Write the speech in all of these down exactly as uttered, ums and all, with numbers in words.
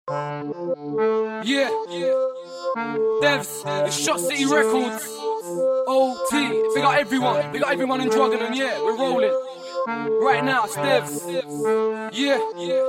Yeah, Devs, it's Shot City Records. O T, we got everyone, we got everyone in Drugging, and yeah, we're rolling. Right now, it's Devs. Yeah.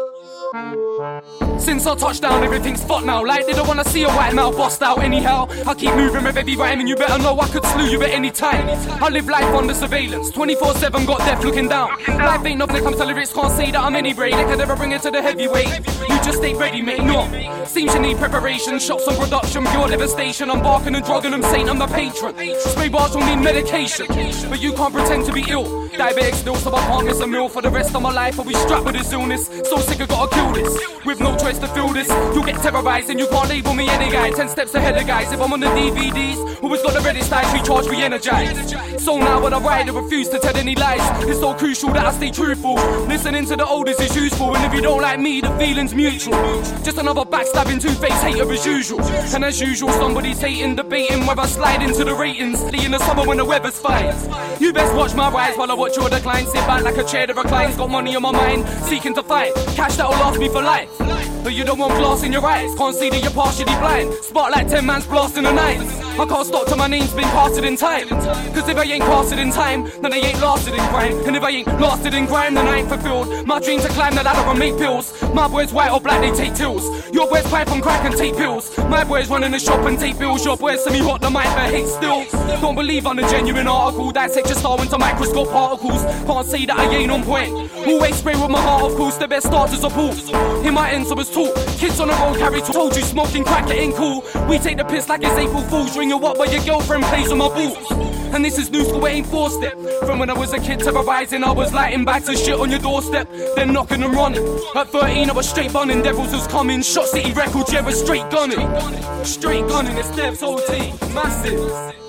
Since I touched down, everything's fucked now. Like they don't wanna see a white mouth bust out anyhow. I keep moving with every rhyme and you better know I could slew you at any time. I live life under surveillance, twenty-four seven got death looking down. Life ain't nothing when it comes to lyrics, can't say that I'm any brain. They can never bring it to the heavyweight. You just stay ready, mate, no. Seems you need preparation, shots on production, pure devastation. I'm barking and drugging them, saying I'm the patron. Spray bars will need medication, but you can't pretend to be ill. Diabetic still, so I can't miss a meal for the rest of my life. I'll be strapped with this illness, so sick I gotta kill this. With no choice to feel this, you'll get terrorized and you can't label me any guy. Ten steps ahead of guys, if I'm on the D V Ds, always got the reddest eyes, recharge, re-energize. So now when I ride, I refuse to tell any lies. It's so crucial that I stay truthful. Listening to the oldest is useful, and if you don't like me, the feeling's mutual. Just another backstabbing, two-faced hater as usual. And as usual, somebody's hating, debating whether I slide into the ratings. In the summer when the weather's fine, you best watch my rise while I watch your decline. Sit back like a chair that reclines, got money on my mind, seeking to fight cash that'll last me for life. But you don't want glass in your eyes, can't see that you're partially blind. Spotlight ten man's blasting the night. I can't stop till my name's been casted in time. Cause if I ain't casted in time, then I ain't lasted in crime. And if I ain't lasted in crime, then I ain't fulfilled my dream to climb the ladder and make pills. My boys white or black, they take tills. Your boys pipe on crack and take pills. My boys running the shop and take bills. Your boys semi hot the mic but hate still. Don't believe on a genuine article, dissect your star into microscope particles. Can't say that I ain't on point. Always spray with my heart, of course, the best starters are pool. In my ends I was taught, kids on the road carry to. Told you smoking crack it ain't cool. We take the piss like it's April Fool's. Ring you up while your girlfriend plays with my boots. And this is new school, it ain't four step. From when I was a kid terrorizing, I was lighting bags of shit on your doorstep, then knocking and running. At thirteen I was straight bunning, Devils was coming. Shot City Records, yeah, we're straight gunning. Straight gunning, it's Devs O T, massive.